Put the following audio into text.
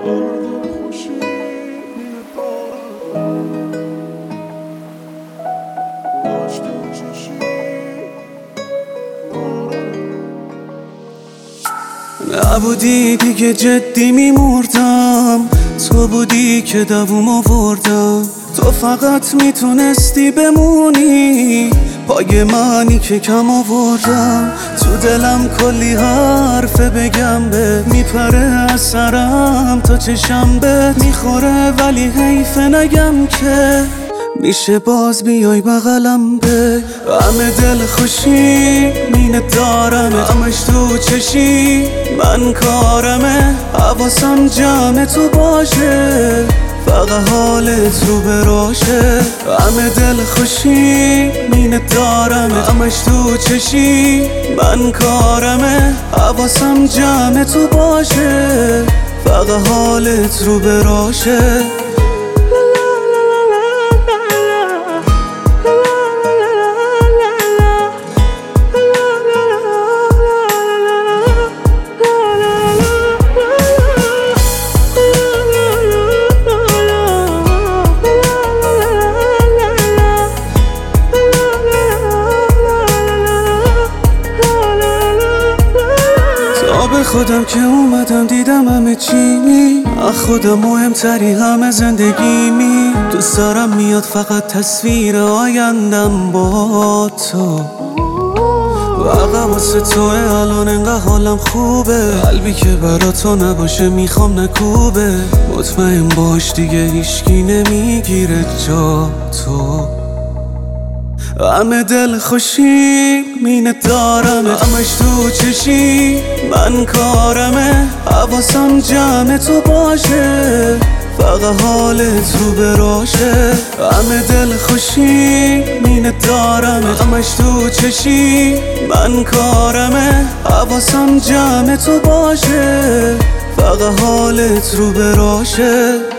نبودی دیگه جدی میمردم، تو بودی که دووم آوردم. تو فقط میتونستی بمونی پای منی که کم آوردم. تو دلم کلی حرف بگم بهت، میپره از سرم تا چشم بهت میخوره، ولی حیف نگم که میشه باز بیای بغلم به همه دل خوشی مینه دارم، همش تو چشی من کارمه، حواسم جمع تو باشه فقط حالت رو براشه. همه دل خوشی مینه دارم، همش تو چشی من کارمه، حواسم جمع تو باشه فقط حالت رو براشه. خودم که اومدم دیدم همه چی، خودم مهمتری همه زندگیمی. دوست دارم میاد فقط تصویر آیندم با تو، واقعا واسه توه الان انقدر حالم خوبه، قلبی که برا تو نباشه میخوام نکوبه. مطمئن باش دیگه هیچکی نمیگیره جا تو، همه دل خوشی مینه دارم، همش تو چشی من کارمه، حواسم جمع تو باشه فقط حالت رو براشه. همه دل خوشی مینه دارم، همش تو چشی من کارمه، حواسم جمع تو باشه فقط حالت رو براشه.